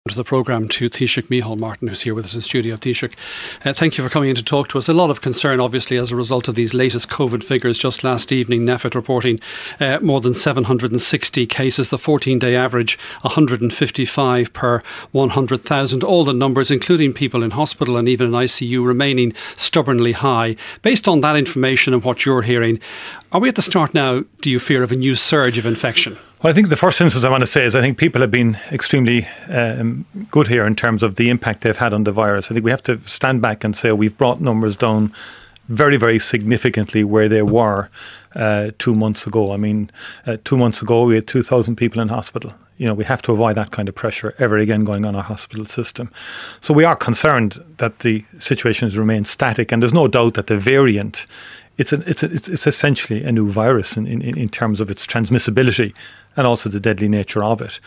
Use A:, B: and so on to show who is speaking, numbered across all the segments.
A: To the programme to Taoiseach Micheál Martin, who's here with us in studio. Taoiseach, thank you for coming in to talk to us. A lot of concern, obviously, as a result of these latest COVID figures. Just last evening, NPHET reporting more than 760 cases, the 14-day average 155 per 100,000. All the numbers, including people in hospital and even in ICU, remaining stubbornly high. Based on that information and what you're hearing, are we at the start now, do you fear, of a new surge of infection?
B: Well, I think the first instance I want to say is I think people have been extremely good here in terms of the impact they've had on the virus. I think we have to stand back and say we've brought numbers down very, very significantly where they were 2 months ago. I mean, 2 months ago we had 2,000 people in hospital. You know, we have to avoid that kind of pressure ever again going on our hospital system. So we are concerned that the situation has remained static, and there's no doubt that the variant, it's essentially a new virus in terms of its transmissibility and also the deadly nature of it.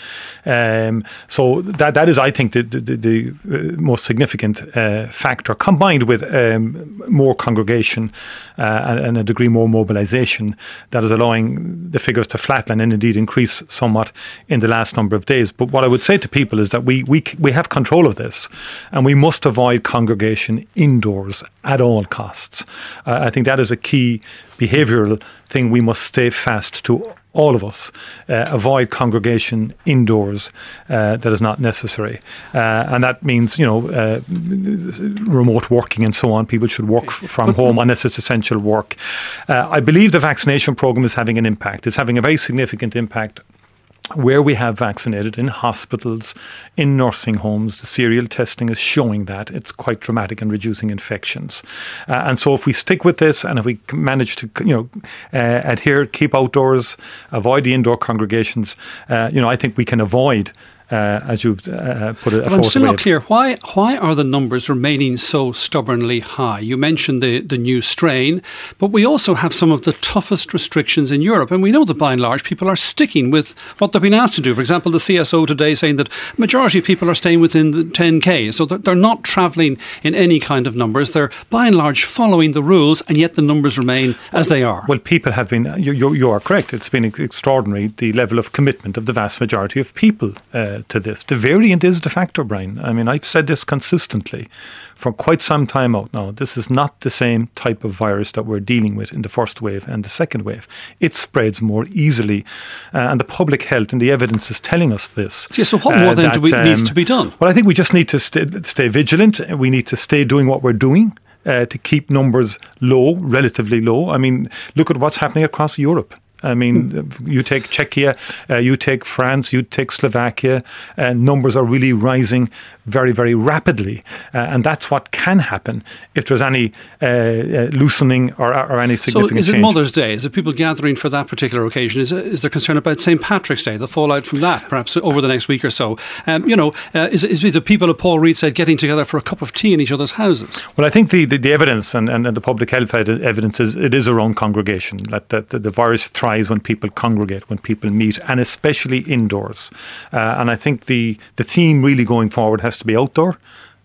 B: So that is, I think, the most significant factor, combined with more congregation and a degree more mobilisation, that is allowing the figures to flatline and indeed increase somewhat in the last number of days. But what I would say to people is that we have control of this, and we must avoid congregation indoors at all costs. I think that is a key behavioural thing we must stay fast to, all of us. Avoid congregation indoors that is not necessary. And that means, remote working and so on. People should work from home unless it's essential work. I believe the vaccination programme is having an impact. It's having a very significant impact where we have vaccinated, in hospitals, in nursing homes. The serial testing is showing that it's quite dramatic in reducing infections. And so if we stick with this, and if we manage to adhere, keep outdoors, avoid the indoor congregations, I think we can avoid as you've put it.
A: But I'm still not clear. Why are the numbers remaining so stubbornly high? You mentioned the new strain, but we also have some of the toughest restrictions in Europe. And we know that by and large people are sticking with what they've been asked to do. For example, the CSO today saying that majority of people are staying within the 10K. So they're not travelling in any kind of numbers. They're by and large following the rules, and yet the numbers remain as they are.
B: Well, people have been, you are correct. It's been extraordinary, the level of commitment of the vast majority of people to this. The variant is the factor, Brian. I mean, I've said this consistently for quite some time out now. This is not the same type of virus that we're dealing with in the first wave and the second wave. It spreads more easily, and the public health and the evidence is telling us this.
A: So what more then needs to be done?
B: Well, I think we just need to stay vigilant. We need to stay doing what we're doing to keep numbers low, relatively low. I mean, look at what's happening across Europe. I mean, you take Czechia, you take France, you take Slovakia, numbers are really rising very, very rapidly. And that's what can happen if there's any loosening or any significant change.
A: So is it Mother's Day? Is it people gathering for that particular occasion? Is there concern about St. Patrick's Day, the fallout from that, perhaps over the next week or so? Is the people, as Paul Reid said, getting together for a cup of tea in each other's houses?
B: Well, I think the evidence and the public health evidence is it is around congregation, that the virus thrives when people congregate, when people meet, and especially indoors. And I think the theme really going forward has to be outdoor,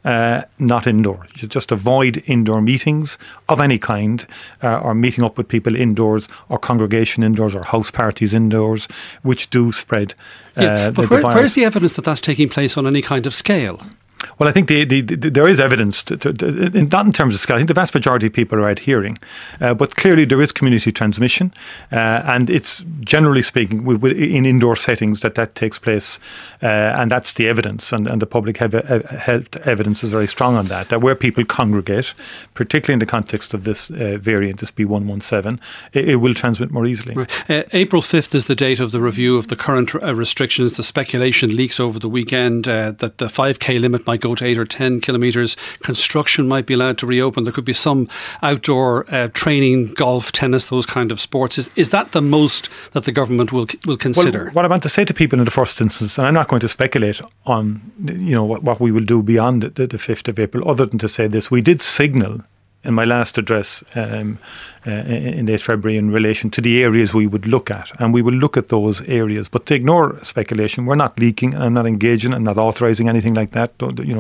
B: not indoor. You just avoid indoor meetings of any kind, or meeting up with people indoors, or congregation indoors, or house parties indoors, which do spread
A: but
B: the virus.
A: Where's the evidence that that's taking place on any kind of scale?
B: Well, I think there is evidence, not in terms of scale. I think the vast majority of people are adhering. But clearly there is community transmission. And it's, generally speaking, in indoor settings that takes place. And that's the evidence. And the public health evidence is very strong on that where people congregate, particularly in the context of this variant, this B117, it will transmit more easily.
A: Right. April 5th is the date of the review of the current restrictions. The speculation leaks over the weekend that the 5K limit might go to 8 or 10 kilometres. Construction might be allowed to reopen. There could be some outdoor training, golf, tennis, those kind of sports. Is that the most that the government will consider?
B: Well, what I want to say to people in the first instance, and I'm not going to speculate on what we will do beyond the 5th of April, other than to say this: we did signal in my last address in late February in relation to the areas we would look at, and we will look at those areas. But to ignore speculation, we're not leaking, and I'm not engaging and not authorising anything like that.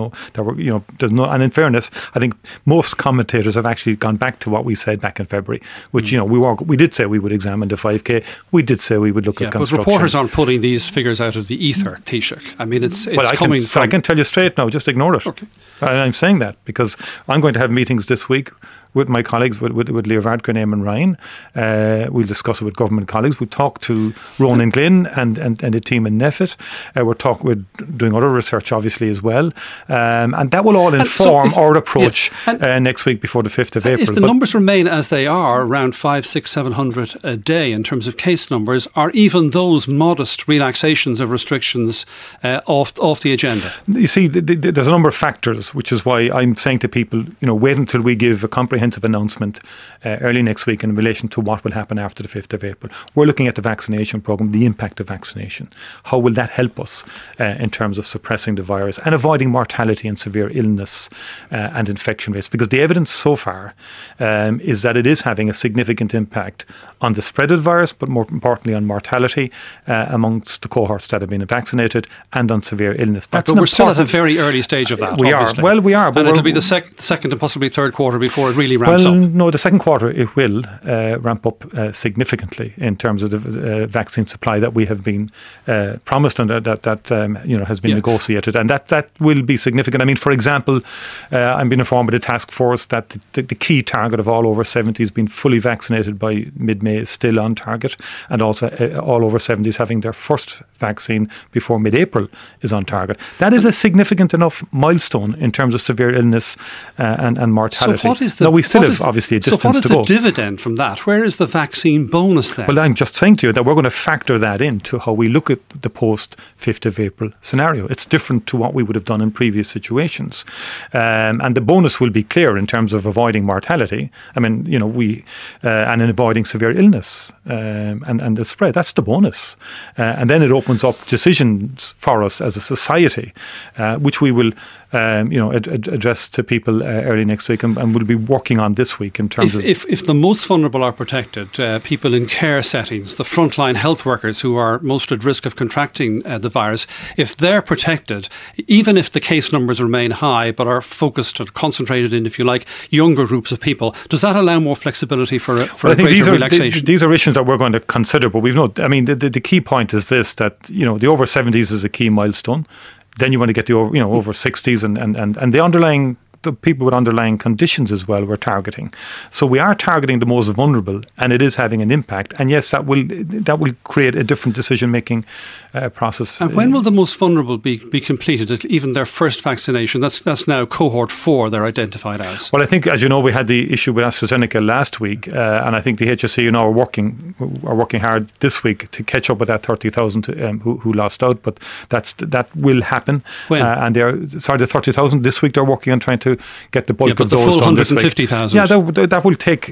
B: There's no. And in fairness, I think most commentators have actually gone back to what we said back in February, which we did say we would examine the 5K. We did say we would look at construction.
A: But reporters aren't putting these figures out of the ether, Taoiseach. I mean, it's coming from.
B: I can tell you straight now. Just ignore it.
A: Okay.
B: I'm saying that because I'm going to have meetings this week with my colleagues, with Leo Varadkar, Eamon Ryan. We'll discuss it with government colleagues. We'll talk to Ronan Glynn and the team in NPHET. We're doing other research, obviously, as well. And that will all inform our approach next week before the 5th of April.
A: If the numbers remain as they are, around 500, 600, 700 a day in terms of case numbers, are even those modest relaxations of restrictions off the agenda?
B: You see, there's a number of factors, which is why I'm saying to people, wait until we give a comprehensive announcement early next week in relation to what will happen after the 5th of April. We're looking at the vaccination programme, the impact of vaccination. How will that help us in terms of suppressing the virus and avoiding mortality and severe illness and infection rates? Because the evidence so far is that it is having a significant impact on the spread of the virus, but more importantly on mortality amongst the cohorts that have been vaccinated and on severe illness.
A: But we're still at a very early stage of that, obviously.
B: We are.
A: And it'll be the second and possibly third quarter before it really ramps
B: up.
A: Well,
B: no, the second quarter it will ramp up significantly in terms of the vaccine supply that we have been promised and that has been negotiated, and that will be significant. I mean, for example, I'm being informed by the task force that the key target of all over 70s being fully vaccinated by mid-May is still on target, and also all over 70s having their first vaccine before mid-April is on target. That is a significant enough milestone in terms of severe illness and mortality.
A: So what is
B: we still have obviously a distance to go.
A: So what is the dividend from that? Where is the vaccine bonus then?
B: Well, I'm just saying to you that we're going to factor that into how we look at the post-5th of April scenario. It's different to what we would have done in previous situations. And the bonus will be clear in terms of avoiding mortality. I mean, and in avoiding severe illness and the spread. That's the bonus. And then it opens up decisions for us as a society, which we will address to people early next week and we'll be working on this week in terms of...
A: If the most vulnerable are protected, people in care settings, the frontline health workers who are most at risk of contracting the virus, if they're protected, even if the case numbers remain high but are focused or concentrated in, if you like, younger groups of people, does that allow more flexibility for a greater relaxation?
B: These are issues that we're going to consider, but the key point is this, that the over 70s is a key milestone. Then you want to get the over 60s and the people with underlying conditions as well we're targeting. So we are targeting the most vulnerable, and it is having an impact. And yes, that will create a different decision-making process.
A: And when will the most vulnerable be completed, even their first vaccination? That's now cohort 4 they're identified as.
B: Well, I think, as you know, we had the issue with AstraZeneca last week, and I think the HSE are working hard this week to catch up with that 30,000 who lost out, but that will happen.
A: When?
B: The 30,000 this week they're working on trying to get the bulk of
A: the
B: those
A: full
B: done this week.
A: 150,000.
B: Yeah, that will take.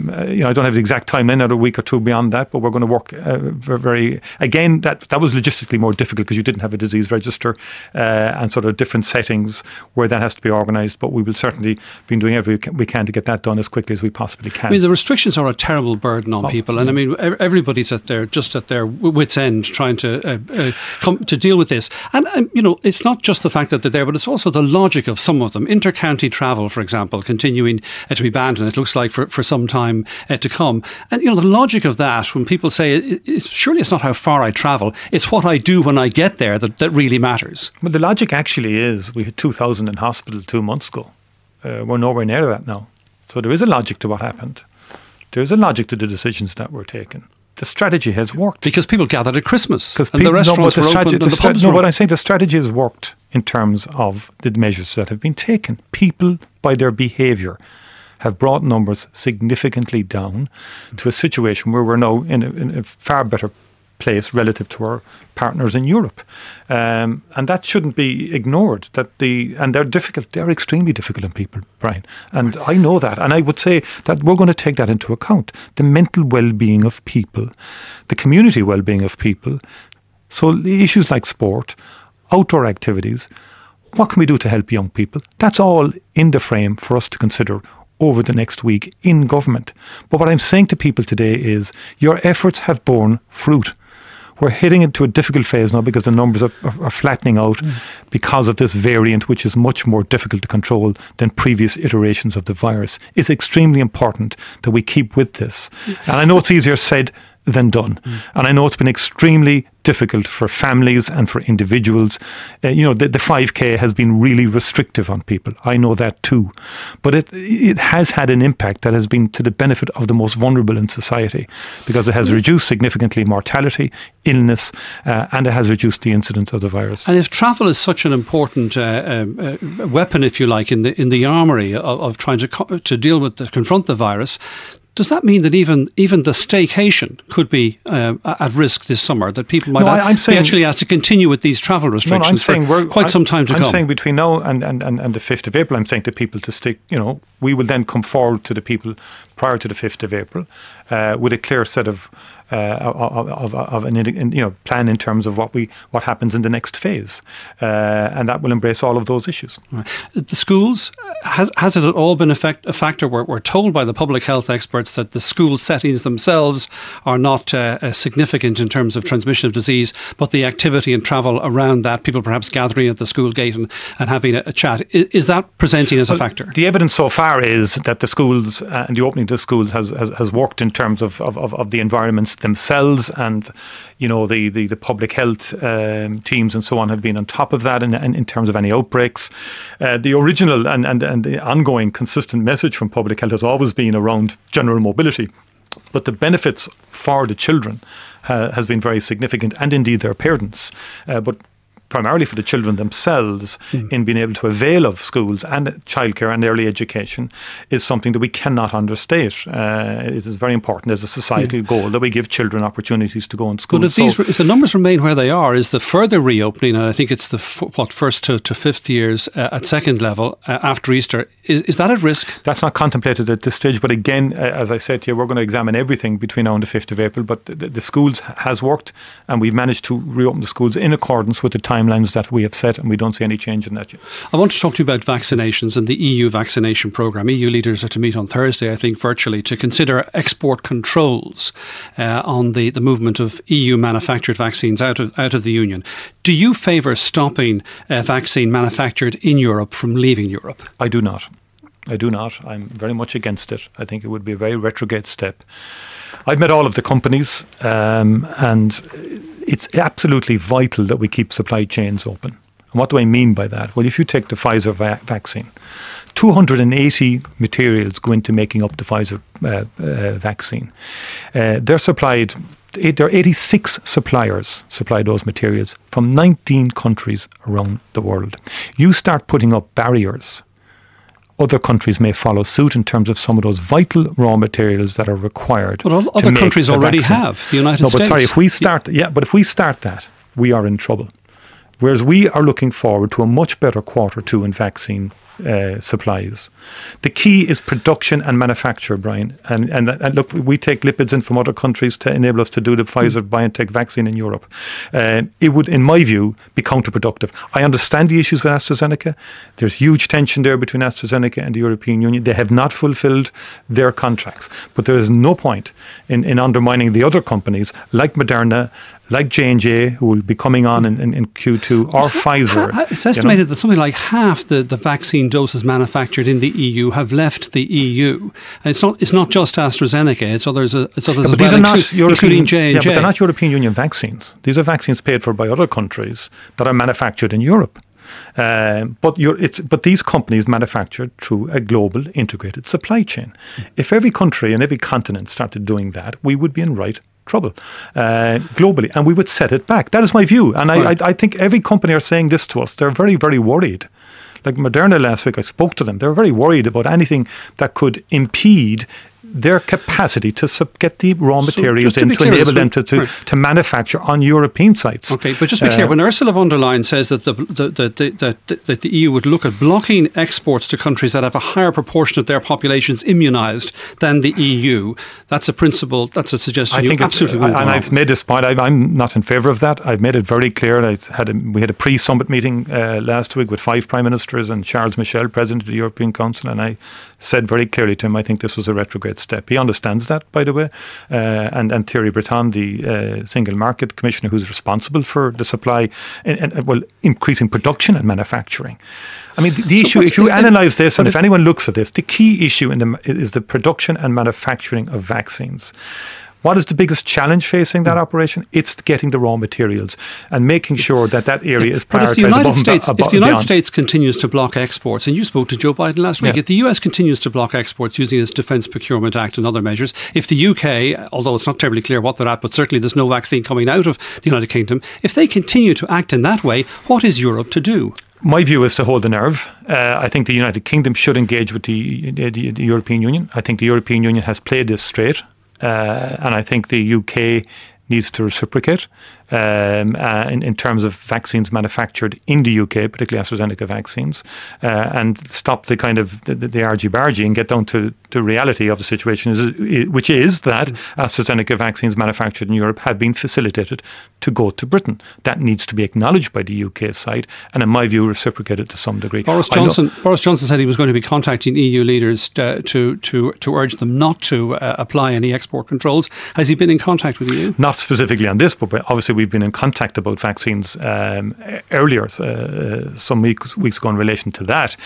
B: I don't have the exact timeline, another week or two beyond that, but we're going to work very. Again, that was logistically more difficult because you didn't have a disease register and sort of different settings where that has to be organised. But we will certainly be doing everything we can to get that done as quickly as we possibly can.
A: I mean, the restrictions are a terrible burden on people, and I mean, everybody's at their wits' end trying to come to deal with this. And it's not just the fact that they're there, but it's also the logic of some of them. Inter-county travel, for example, continuing to be banned, and it looks like for some time to come. And the logic of that, when people say, surely it's not how far I travel, it's what I do when I get there that really matters.
B: Well, the logic actually is we had 2,000 in hospital 2 months ago. We're nowhere near that now. So there is a logic to what happened. There is a logic to the decisions that were taken. The strategy has worked.
A: Because people gathered at Christmas and the restaurants were open and the pubs were open.
B: What I'm saying, the strategy has worked in terms of the measures that have been taken. People, by their behaviour, have brought numbers significantly down to a situation where we're now in a far better place relative to our partners in Europe. And that shouldn't be ignored. And they're difficult. They're extremely difficult on people, Brian. And I know that. And I would say that we're going to take that into account. The mental well-being of people, the community well-being of people. So the issues like sport, outdoor activities, what can we do to help young people? That's all in the frame for us to consider over the next week in government. But what I'm saying to people today is your efforts have borne fruit. We're heading into a difficult phase now because the numbers are flattening out because of this variant, which is much more difficult to control than previous iterations of the virus. It's extremely important that we keep with this. And I know it's easier said than done. And I know it's been extremely difficult for families and for individuals. The 5K has been really restrictive on people. I know that too. But it has had an impact that has been to the benefit of the most vulnerable in society, because it has reduced significantly mortality, illness, and it has reduced the incidence of the virus. And
A: if travel is such an important weapon, if you like, in the armoury of trying to deal with, confront the virus, does that mean that even the staycation could be at risk this summer, that people might be actually asked to continue with these travel restrictions for quite some time to come?
B: I'm saying between now and the 5th of April, I'm saying to people to stick, we will then come forward to the people prior to the 5th of April with a clear set of an plan in terms of what happens in the next phase, and that will embrace all of those issues.
A: Right. The schools, has it at all been a factor? We're told by the public health experts that the school settings themselves are not significant in terms of transmission of disease, but the activity and travel around that, people perhaps gathering at the school gate and having a chat, is that presenting as a factor?
B: The evidence so far is that the schools and the opening to the schools has worked in terms of the environments themselves, and the public health teams and so on have been on top of that in terms of any outbreaks. The original and the ongoing consistent message from public health has always been around general mobility, but the benefits for the children has been very significant, and indeed their parents, but primarily for the children themselves, in being able to avail of schools and childcare and early education, is something that we cannot understate. It is very important as a societal goal that we give children opportunities to go in school.
A: But if the numbers remain where they are, is the further reopening, and I think it's the first to fifth years at second level after Easter, is that at risk?
B: That's not contemplated at this stage, but again, as I said to you, we're going to examine everything between now and the 5th of April, but the schools has worked, and we've managed to reopen the schools in accordance with the timelines that we have set, and we don't see any change in that yet.
A: I want to talk to you about vaccinations and the EU vaccination programme. EU leaders are to meet on Thursday, I think, virtually, to consider export controls on the movement of EU manufactured vaccines out of the Union. Do you favour stopping vaccine manufactured in Europe from leaving Europe?
B: I do not. I'm very much against it. I think it would be a very retrograde step. I've met all of the companies, and it's absolutely vital that we keep supply chains open. And what do I mean by that? Well, if you take the Pfizer vaccine, 280 materials go into making up the Pfizer vaccine. There are 86 suppliers supply those materials from 19 countries around the world. You start putting up barriers, other countries may follow suit in terms of some of those vital raw materials that are required.
A: But other countries already have. The United States.
B: No, but sorry, if we start that, we are in trouble. Whereas we are looking forward to a much better quarter 2 in vaccine supplies. The key is production and manufacture, Brian. And look, we take lipids in from other countries to enable us to do the Pfizer-BioNTech vaccine in Europe. It would, in my view, be counterproductive. I understand the issues with AstraZeneca. There's huge tension there between AstraZeneca and the European Union. They have not fulfilled their contracts. But there is no point in undermining the other companies like Moderna, like J&J, who will be coming on in Q2, or Pfizer.
A: It's estimated that something like half the vaccine doses manufactured in the EU have left the EU. And it's not just AstraZeneca, it's others as well, including J&J.
B: Yeah, but they're not European Union vaccines. These are vaccines paid for by other countries that are manufactured in Europe. But these companies manufacture through a global integrated supply chain. If every country and every continent started doing that, we would be in right trouble globally, and we would set it back. That is my view, and I think every company are saying this to us. They're very, very worried. Like Moderna last week, I spoke to them. They're very worried about anything that could impede their capacity to get the raw materials in to enable them to manufacture on European sites.
A: Okay, but just to be clear, when Ursula von der Leyen says that that the EU would look at blocking exports to countries that have a higher proportion of their populations immunised than the EU, that's a principle, that's a suggestion you absolutely won't.
B: And I've made this point, I'm not in favour of that. I've made it very clear. We had a pre-summit meeting last week with 5 Prime Ministers and Charles Michel, President of the European Council, and I said very clearly to him, I think this was a retrograde step. He understands that, by the way, and Thierry Breton, the Single Market Commissioner, who's responsible for the supply and increasing production and manufacturing. I mean, the issue, if you analyse this, and if anyone looks at this, the key issue is the production and manufacturing of vaccines. What is the biggest challenge facing that operation? It's getting the raw materials and making sure that area is prioritised.
A: If the United States continues to block exports, and you spoke to Joe Biden last week, if the US continues to block exports using its Defence Procurement Act and other measures, if the UK, although it's not terribly clear what they're at, but certainly there's no vaccine coming out of the United Kingdom, if they continue to act in that way, what is Europe to do?
B: My view is to hold the nerve. I think the United Kingdom should engage with the European Union. I think the European Union has played this straight. And I think the UK needs to reciprocate in terms of vaccines manufactured in the UK, particularly AstraZeneca vaccines, and stop the kind of the argy-bargy and get down to the reality of the situation, which is that AstraZeneca vaccines manufactured in Europe have been facilitated to go to Britain. That needs to be acknowledged by the UK side, and in my view, reciprocated to some degree.
A: Boris Johnson said he was going to be contacting EU leaders to urge them not to apply any export controls. Has he been in contact with you?
B: Not specifically on this, but obviously we've been in contact about vaccines earlier, some weeks ago in relation to that.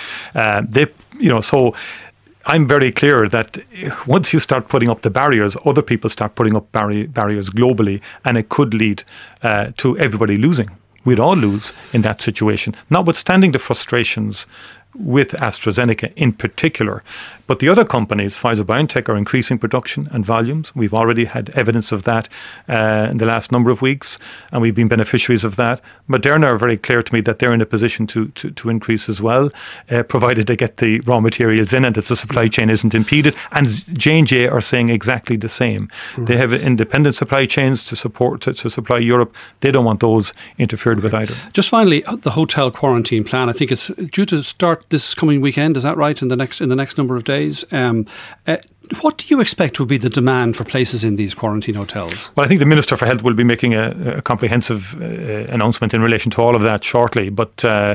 B: So I'm very clear that once you start putting up the barriers, other people start putting up barriers globally, and it could lead to everybody losing. We'd all lose in that situation, notwithstanding the frustrations with AstraZeneca in particular. But the other companies, Pfizer-BioNTech, are increasing production and volumes. We've already had evidence of that in the last number of weeks, and we've been beneficiaries of that. Moderna are very clear to me that they're in a position to increase as well, provided they get the raw materials in and that the supply chain isn't impeded. And J&J are saying exactly the same. Mm-hmm. They have independent supply chains to supply Europe. They don't want those interfered with either.
A: Just finally, the hotel quarantine plan, I think it's due to start this coming weekend. Is that right? In the next number of days. What do you expect will be the demand for places in these quarantine hotels?
B: Well, I think the Minister for Health will be making a comprehensive announcement in relation to all of that shortly. But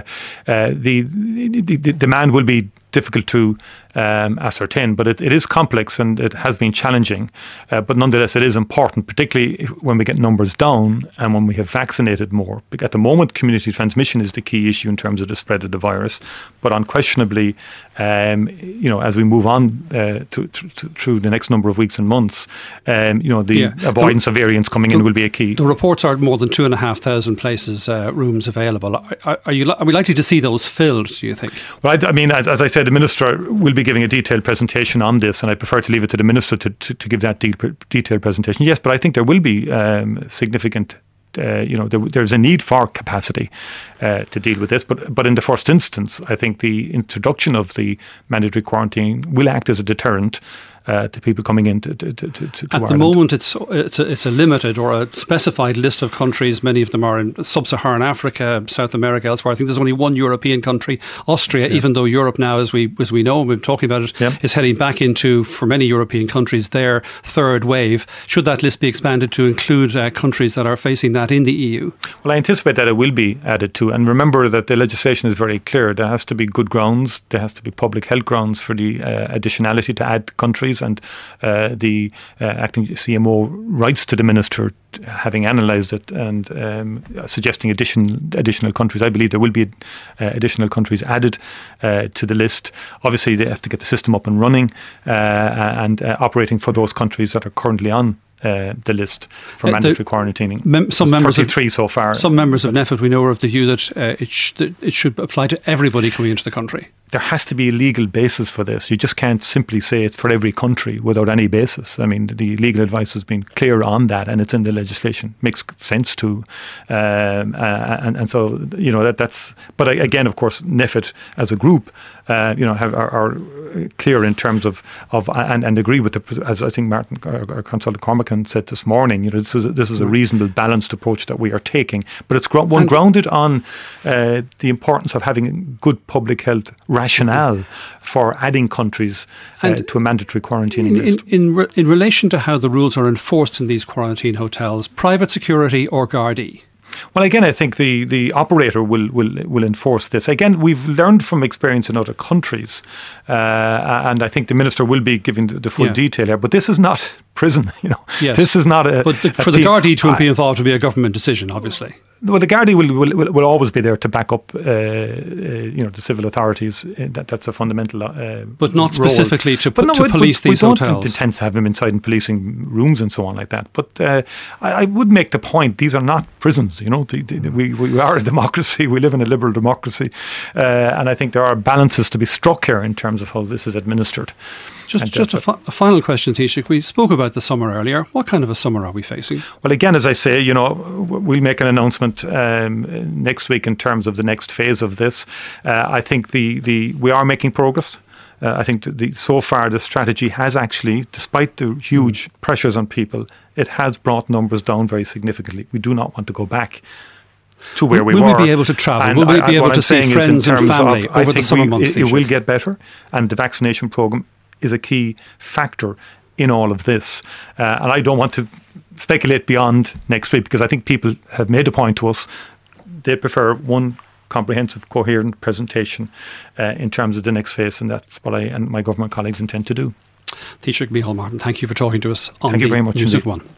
B: the demand will be difficult to ascertain, but it is complex and it has been challenging. But nonetheless, it is important, particularly when we get numbers down and when we have vaccinated more. At the moment, community transmission is the key issue in terms of the spread of the virus. But unquestionably, as we move on through the next number of weeks and months, avoidance of variants coming in will be a key.
A: The reports are more than 2,500 places, rooms available. Are we likely to see those filled, do you think?
B: Well, as I said, the Minister will be giving a detailed presentation on this, and I prefer to leave it to the Minister to give that detailed presentation. Yes, but I think there will be significant there's a need for capacity to deal with this. But in the first instance, I think the introduction of the mandatory quarantine will act as a deterrent to people coming in to
A: At
B: Ireland.
A: the moment, it's a limited or a specified list of countries. Many of them are in sub-Saharan Africa, South America, elsewhere. I think there's only one European country, Austria, even though Europe now, as we know, and we've been talking about it, is heading back into, for many European countries, their third wave. Should that list be expanded to include countries that are facing that in the EU?
B: Well, I anticipate that it will be added to. And remember that the legislation is very clear. There has to be good grounds. There has to be public health grounds for the additionality to add countries. And the acting CMO writes to the Minister, having analysed it and suggesting additional countries. I believe there will be additional countries added to the list. Obviously, they have to get the system up and running and operating for those countries that are currently on the list for mandatory quarantining.
A: Some members
B: 33 so far.
A: Some members of NPHET, we know, are of the view that it should apply to everybody coming into the country.
B: there has to be a legal basis for this. You just can't simply say it's for every country without any basis. I mean, the legal advice has been clear on that, and it's in the legislation. Makes sense to, and so that's. But again, of course, NPHET as a group, are clear in terms of and agree with as I think Martin, our consultant Cormacan said this morning. This is a reasonable, balanced approach that we are taking, but it's grounded on the importance of having good public health rationale for adding countries to a mandatory quarantining list.
A: In relation to how the rules are enforced in these quarantine hotels, private security or Gardaí?
B: Well, again, I think the operator will enforce this. Again, we've learned from experience in other countries, and I think the minister will be giving the full detail here. But this is not prison,
A: Yes.
B: This is not a.
A: But for the Gardaí to be involved will be a government decision, obviously.
B: Well, the Gardaí will always be there to back up, the civil authorities. That's a fundamental.
A: But not
B: role.
A: specifically to police these hotels.
B: We don't intend to have them inside in policing rooms and so on like that. But I would make the point: these are not prisons. We are a democracy. We live in a liberal democracy, and I think there are balances to be struck here in terms of how this is administered.
A: Just a final question, Taoiseach. We spoke about the summer earlier. What kind of a summer are we facing?
B: Well, again, as I say, we'll make an announcement next week in terms of the next phase of this. I think we are making progress. I think so far the strategy has actually, despite the huge pressures on people, it has brought numbers down very significantly. We do not want to go back to where we were.
A: Will we be able to travel? Will we be able to see friends and family over the summer months?
B: It will get better, and the vaccination programme is a key factor in all of this. And I don't want to speculate beyond next week, because I think people have made a point to us. They prefer one comprehensive, coherent presentation in terms of the next phase, and that's what I and my government colleagues intend to do.
A: Taoiseach Micheál Martin, thank you for talking to us on
B: Thank you very much
A: Newsweek One.